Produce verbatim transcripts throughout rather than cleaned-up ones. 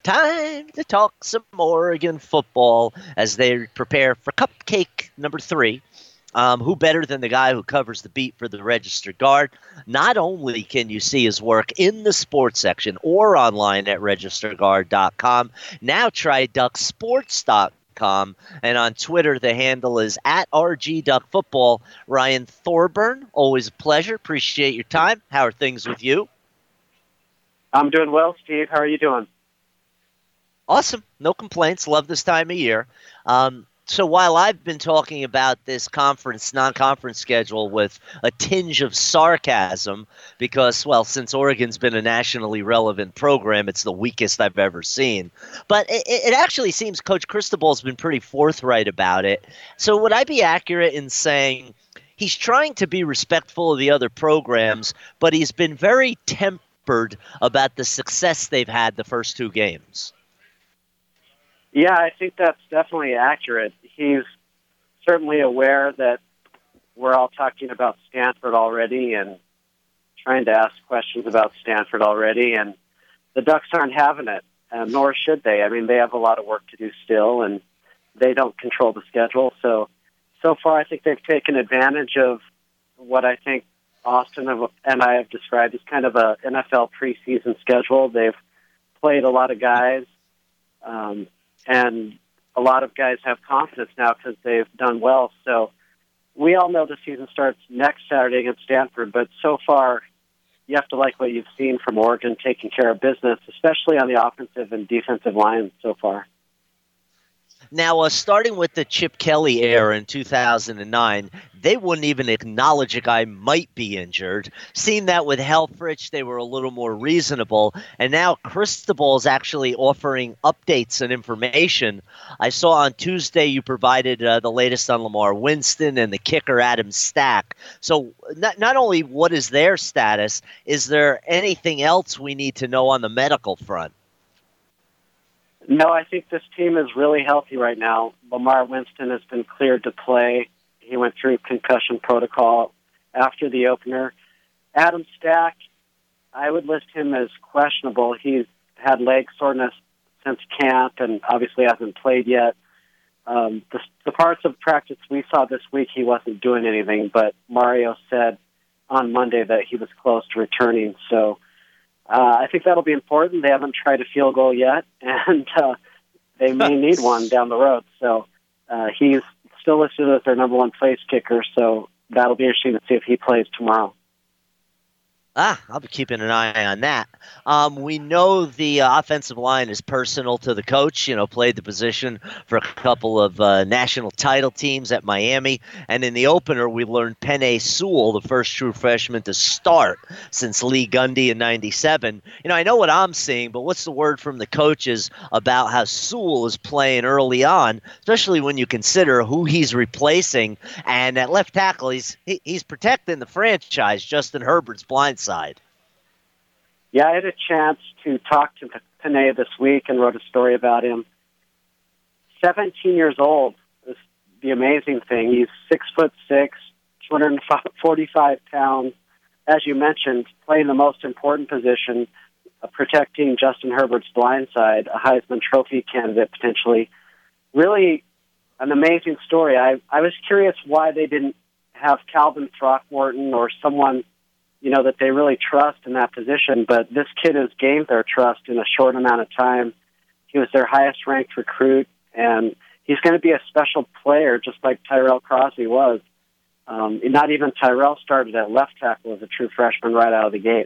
Time to talk some Oregon football as they prepare for Cupcake number three. Um, who better than the guy who covers the beat for the Register Guard? Not only can you see his work in the sports section or online at register guard dot com, now try duck sports dot com, and on Twitter the handle is at R G Duck Football. Ryan Thorburn, always a pleasure. Appreciate your time. How are things with you? I'm doing well, Steve. How are you doing? Awesome. No complaints. Love this time of year. Um, so while I've been talking about this conference, non-conference schedule with a tinge of sarcasm because, well, since Oregon's been a nationally relevant program, it's the weakest I've ever seen. But it, it actually seems Coach Cristobal's been pretty forthright about it. So would I be accurate in saying he's trying to be respectful of the other programs, but he's been very tempered about the success they've had the first two games? Yeah, I think that's definitely accurate. He's certainly aware that we're all talking about Stanford already and trying to ask questions about Stanford already, and the Ducks aren't having it, uh, nor should they. I mean, they have a lot of work to do still, and they don't control the schedule. So, so far, I think they've taken advantage of what I think Austin and I have described as kind of a N F L preseason schedule. They've played a lot of guys, um, and a lot of guys have confidence now because they've done well. So we all know the season starts next Saturday against Stanford, but so far you have to like what you've seen from Oregon taking care of business, especially on the offensive and defensive lines so far. Now, uh, starting with the Chip Kelly era in two thousand nine, they wouldn't even acknowledge a guy might be injured. Seeing that with Helfrich, they were a little more reasonable. And now Cristobal is actually offering updates and information. I saw on Tuesday you provided uh, the latest on Lamar Winston and the kicker Adam Stack. So not, not only what is their status, is there anything else we need to know on the medical front? No, I think this team is really healthy right now. Lamar Winston has been cleared to play. He went through concussion protocol after the opener. Adam Stack, I would list him as questionable. He's had leg soreness since camp and obviously hasn't played yet. Um, the, the parts of practice we saw this week, he wasn't doing anything, but Mario said on Monday that he was close to returning. So Uh, I think that'll be important. They haven't tried a field goal yet, and uh, they may need one down the road. So uh, he's still listed as their number one place kicker, so that'll be interesting to see if he plays tomorrow. Ah, I'll be keeping an eye on that. Um, we know the uh, offensive line is personal to the coach, you know, played the position for a couple of uh, national title teams at Miami. And in the opener, we learned Penei Sewell, the first true freshman to start since Lee Gundy in ninety-seven. You know, I know what I'm seeing, but what's the word from the coaches about how Sewell is playing early on, especially when you consider who he's replacing? And at left tackle, he's, he, he's protecting the franchise, Justin Herbert's blind side. Yeah, I had a chance to talk to Penei this week and wrote a story about him. seventeen years old is the amazing thing. He's six foot six, two hundred forty-five pounds. As you mentioned, playing the most important position, uh, protecting Justin Herbert's blind side, a Heisman Trophy candidate potentially. Really an amazing story. I, I was curious why they didn't have Calvin Throckmorton or someone, you know, that they really trust in that position. But this kid has gained their trust in a short amount of time. He was their highest-ranked recruit, and he's going to be a special player, just like Tyrell Crosby was. Um, not even Tyrell started at left tackle as a true freshman right out of the gate.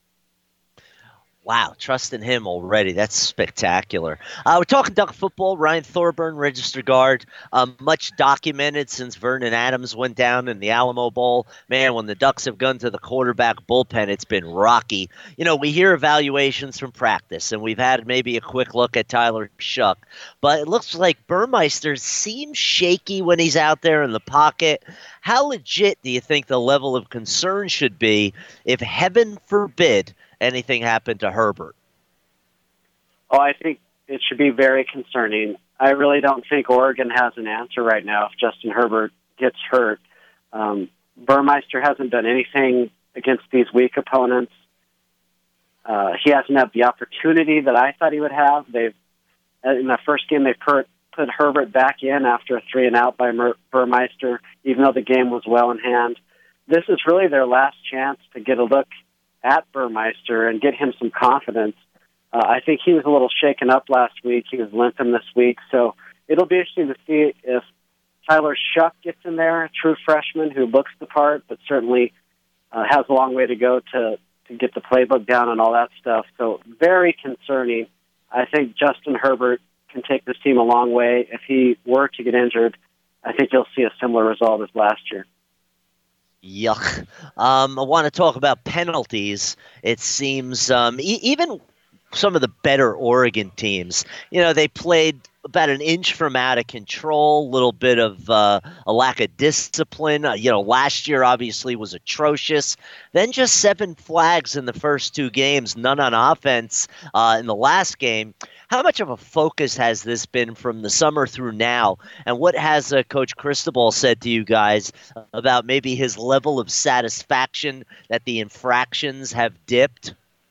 Wow, trusting him already. That's spectacular. Uh, we're talking Duck football. Ryan Thorburn, Register Guard. Um, much documented since Vernon Adams went down in the Alamo Bowl. Man, when the Ducks have gone to the quarterback bullpen, it's been rocky. You know, we hear evaluations from practice, and we've had maybe a quick look at Tyler Shuck. But it looks like Burmeister seems shaky when he's out there in the pocket. How legit do you think the level of concern should be if, heaven forbid, anything happened to Herbert? Oh, I think it should be very concerning. I really don't think Oregon has an answer right now if Justin Herbert gets hurt. Um, Burmeister hasn't done anything against these weak opponents. Uh, he hasn't had the opportunity that I thought he would have. They've in the first game they put put Herbert back in after a three and out by Mer- Burmeister, even though the game was well in hand. This is really their last chance to get a look at Burmeister and get him some confidence. Uh, I think he was a little shaken up last week. He was limping this week, so it'll be interesting to see if Tyler Shuck gets in there, a true freshman who looks the part, but certainly uh, has a long way to go to, to get the playbook down and all that stuff. So very concerning. I think Justin Herbert can take this team a long way. If he were to get injured, I think you'll see a similar result as last year. Yuck. Um, I want to talk about penalties. It seems um, e- even some of the better Oregon teams, you know, they played about an inch from out of control, a little bit of uh, a lack of discipline. Uh, you know, last year obviously was atrocious. Then just seven flags in the first two games, none on offense uh, in the last game. How much of a focus has this been from the summer through now? And what has uh, Coach Cristobal said to you guys about maybe his level of satisfaction that the infractions have dipped?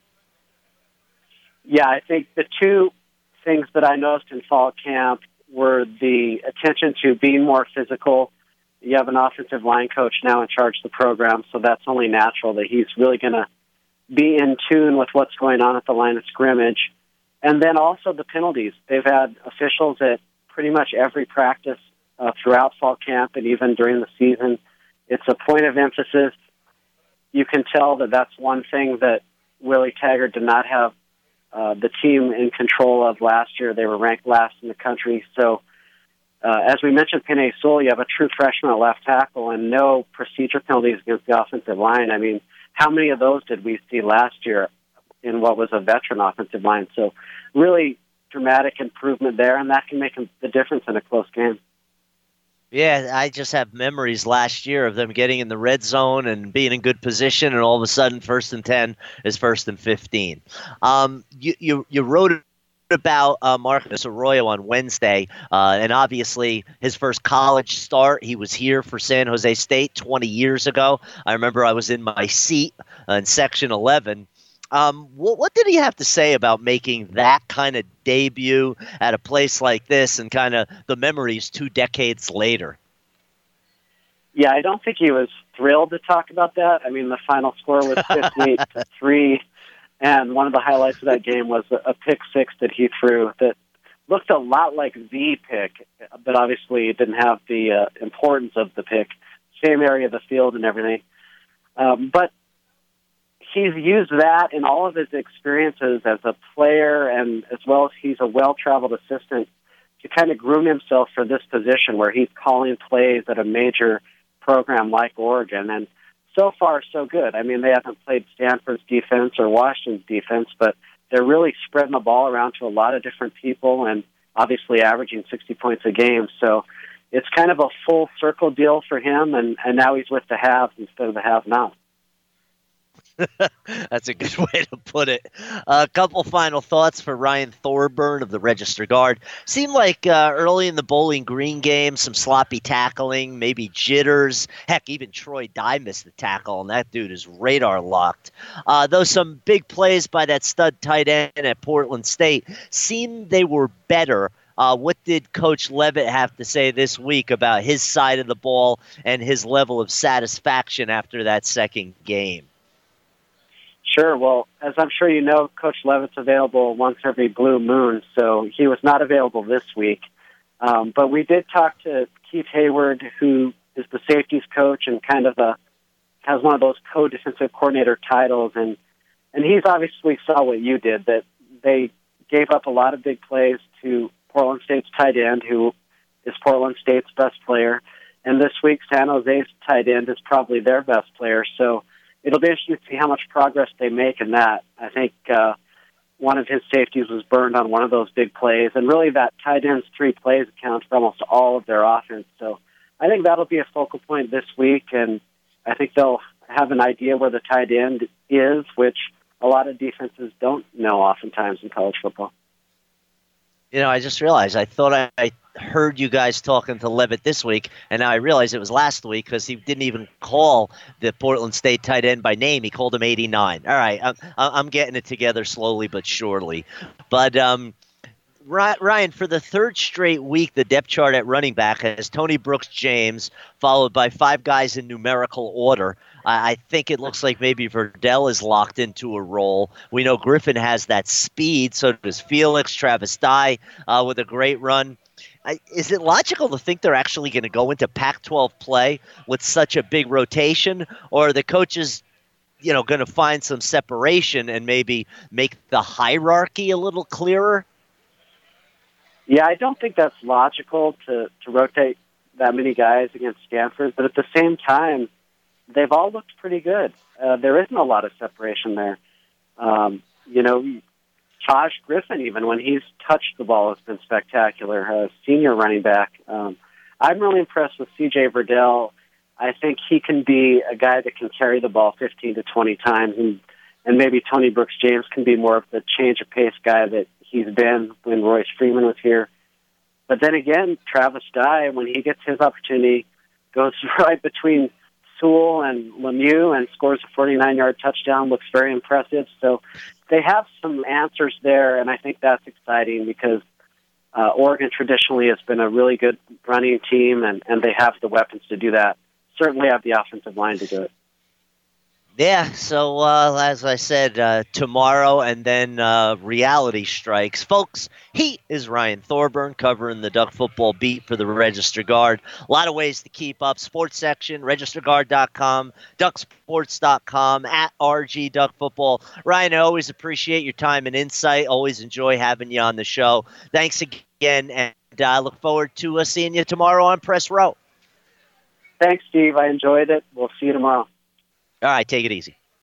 Yeah, I think the two things that I noticed in fall camp were the attention to being more physical. You have an offensive line coach now in charge of the program, so that's only natural that he's really going to be in tune with what's going on at the line of scrimmage. And then also the penalties. They've had officials at pretty much every practice uh, throughout fall camp and even during the season. It's a point of emphasis. You can tell that that's one thing that Willie Taggart did not have Uh, the team in control of last year. They were ranked last in the country. So, uh, as we mentioned, Penei Sewell, you have a true freshman at left tackle and no procedure penalties against the offensive line. I mean, how many of those did we see last year in what was a veteran offensive line? So, really dramatic improvement there, and that can make the difference in a close game. Yeah, I just have memories last year of them getting in the red zone and being in good position, and all of a sudden, first and ten is first and fifteen. Um, you, you you wrote about uh, Marcus Arroyo on Wednesday, uh, and obviously his first college start, he was here for San Jose State twenty years ago. I remember I was in my seat uh, in Section eleven. Um, what, what did he have to say about making that kind of debut at a place like this and kind of the memories two decades later? Yeah, I don't think he was thrilled to talk about that. I mean, the final score was fifty-eight to three, and one of the highlights of that game was a, a pick six that he threw that looked a lot like the pick, but obviously it didn't have the uh, importance of the pick. Same area of the field and everything. Um, but he's used that in all of his experiences as a player, and as well as he's a well-traveled assistant, to kind of groom himself for this position where he's calling plays at a major program like Oregon. And so far, so good. I mean, they haven't played Stanford's defense or Washington's defense, but they're really spreading the ball around to a lot of different people and obviously averaging sixty points a game. So it's kind of a full circle deal for him, and, and now he's with the haves instead of the have-nots. That's a good way to put it. A couple final thoughts for Ryan Thorburn of the Register Guard. Seemed like uh, early in the Bowling Green game, some sloppy tackling, maybe jitters. Heck, even Troy Dye missed the tackle, and that dude is radar locked. Uh, though some big plays by that stud tight end at Portland State seemed they were better. Uh, what did Coach Levitt have to say this week about his side of the ball and his level of satisfaction after that second game? Sure. Well, as I'm sure you know, Coach Levitt's available once every blue moon, so he was not available this week. Um, but we did talk to Keith Hayward, who is the safeties coach and kind of a has one of those co-defensive coordinator titles, and and he's obviously saw what you did, that they gave up a lot of big plays to Portland State's tight end, who is Portland State's best player, and this week San Jose's tight end is probably their best player. So it'll be interesting to see how much progress they make in that. I think uh, one of his safeties was burned on one of those big plays, and really that tight end's three plays accounts for almost all of their offense. So I think that'll be a focal point this week, and I think they'll have an idea where the tight end is, which a lot of defenses don't know oftentimes in college football. You know, I just realized I thought I, I heard you guys talking to Levitt this week, and now I realize it was last week because he didn't even call the Portland State tight end by name. He called him eighty-nine. All right, I'm, I'm getting it together slowly but surely. But um, Ryan, for the third straight week, the depth chart at running back has Tony Brooks James, followed by five guys in numerical order. I think it looks like maybe Verdell is locked into a role. We know Griffin has that speed, so does Felix, Travis Dye uh, with a great run. I, is it logical to think they're actually going to go into Pac twelve play with such a big rotation, or are the coaches, you know, going to find some separation and maybe make the hierarchy a little clearer? Yeah, I don't think that's logical to, to rotate that many guys against Stanford, but at the same time, they've all looked pretty good. Uh, there isn't a lot of separation there. Um, you know, Taj Griffin, even when he's touched the ball, has been spectacular. Uh, senior running back. Um, I'm really impressed with C J Verdell. I think he can be a guy that can carry the ball fifteen to twenty times, and, and maybe Tony Brooks James can be more of the change of pace guy that he's been when Royce Freeman was here. But then again, Travis Dye, when he gets his opportunity, goes right between Sewell and Lemieux and scores a forty-nine-yard touchdown, looks very impressive. So they have some answers there, and I think that's exciting because uh, Oregon traditionally has been a really good running team, and, and they have the weapons to do that. Certainly have the offensive line to do it. Yeah, so uh, as I said, uh, tomorrow and then uh, reality strikes. Folks, he is Ryan Thorburn covering the Duck football beat for the Register Guard. A lot of ways to keep up. Sports section, register guard dot com, duck sports dot com, at R G Duck Football. Ryan, I always appreciate your time and insight. Always enjoy having you on the show. Thanks again, and I uh, look forward to uh, seeing you tomorrow on Press Row. Thanks, Steve. I enjoyed it. We'll see you tomorrow. All right, take it easy.